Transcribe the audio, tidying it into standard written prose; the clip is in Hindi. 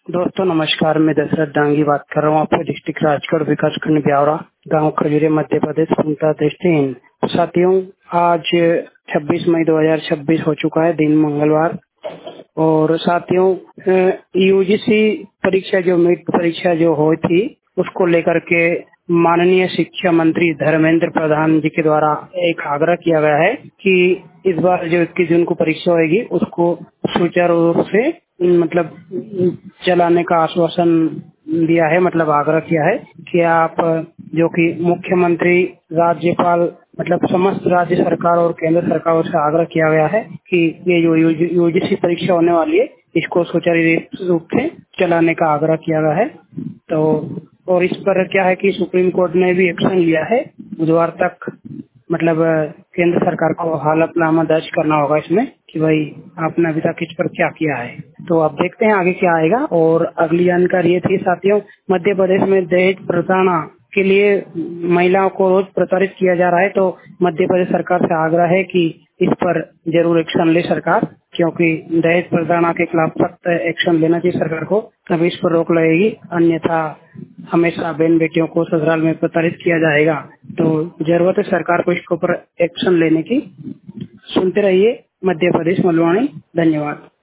दोस्तों नमस्कार, मैं दशरथ डांगी बात कर रहा हूँ आपके डिस्ट्रिक्ट राजगढ़ विकास खंड ब्यावरा गांव खजूरे मध्य प्रदेश पूर्णतः दृष्टिहीन। साथियों, आज 26 मई 2026 हो चुका है, दिन मंगलवार। और साथियों, यूजीसी परीक्षा जो मीट परीक्षा जो हुई थी उसको लेकर के माननीय शिक्षा मंत्री धर्मेंद्र प्रधान जी के द्वारा एक आग्रह किया गया है कि इस बार जो 21 जून को परीक्षा होगी उसको सुचारू रूप से मतलब चलाने का आश्वासन दिया है, मतलब आग्रह किया है कि आप जो कि मुख्यमंत्री, राज्यपाल, मतलब समस्त राज्य सरकार और केंद्र सरकार से आग्रह किया गया है कि ये जो यूजीसी परीक्षा होने वाली है इसको सुचारू रूप से चलाने का आग्रह किया गया है। तो और इस पर क्या है कि सुप्रीम कोर्ट ने भी एक्शन लिया है। बुधवार तक मतलब केंद्र सरकार को हलफनामा दर्ज करना होगा इसमें कि भाई आपने अभी तक इस पर क्या किया है। तो अब देखते हैं आगे क्या आएगा। और अगली जानकारी ये थी साथियों, मध्य प्रदेश में दहेज प्रताड़ना के लिए महिलाओं को रोज प्रताड़ित किया जा रहा है। तो मध्य प्रदेश सरकार से आग्रह है कि इस पर जरूर एक्शन ले सरकार, क्योंकि दहेज प्रताड़ना के खिलाफ सख्त एक्शन लेना चाहिए सरकार को, तभी इस पर रोक लगेगी। अन्यथा हमेशा बहन बेटियों को ससुराल में प्रताड़ित किया जाएगा। तो जरूरत है सरकार को इसके ऊपर एक्शन लेने की। सुनते रहिए मध्य प्रदेश मलवाणी। धन्यवाद।